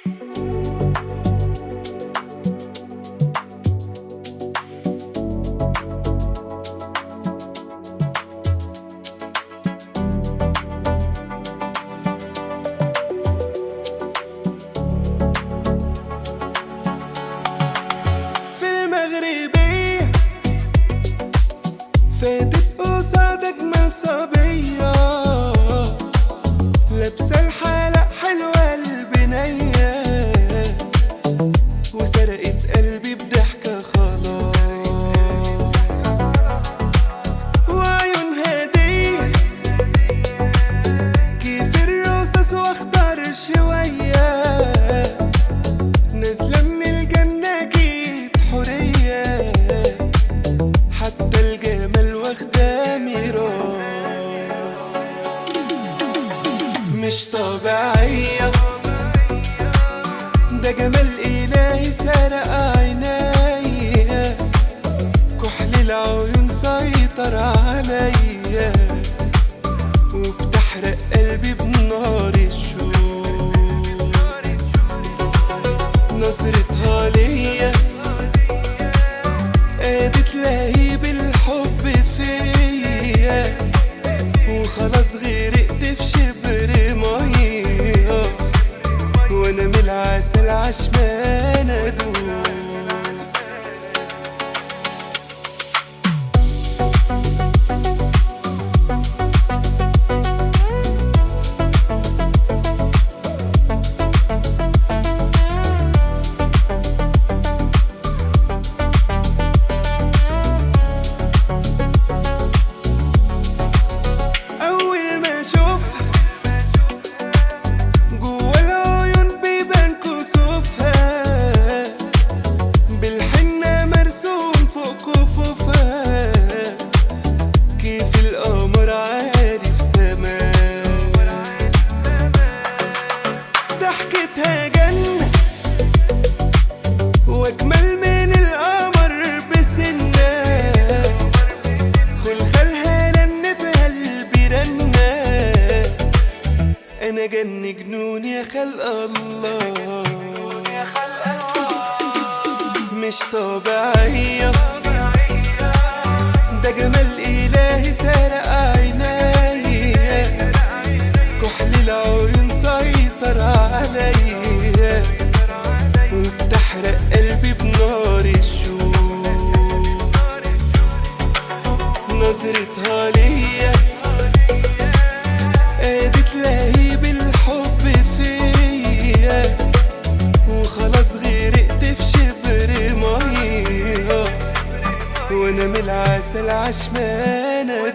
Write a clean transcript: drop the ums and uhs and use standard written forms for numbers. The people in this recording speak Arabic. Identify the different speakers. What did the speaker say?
Speaker 1: المغربية فاتت قصاد أجمل صبية، لابسة الحلق حلوة البنية، وسرقت قلبي بضحكة خلاص. وعيونها دي كيف الرصاص واخضر شوية، نازلة من الجنة أكيد حورية، حتى الجمال واخدة ميراث. مش طبيعية، ده جمال إلهي سرق عينيا، كحل العيون سيطر عليا، وبتحرق قلبي بنار الشوق. نظرتها ليا قادت لهيب الحب فيا، وخلاص غرقت في شبر مية، وانا من العسل عشمان ادوب. ضحكتها جنة واجمل من القمر بسنة، خلخالها رن بقلبي رنة، انا جن جنون يا خلق الله. مش طبيعية، ده جمال إلهي سرق عينيا، كحل العيون سيطر عليا، وبتحرق قلبي بنار الشوق. نظرتها ليا قادت لهيب الحب فيا، وخلاص غرقت في شبر مية، وانا من العسل عشمان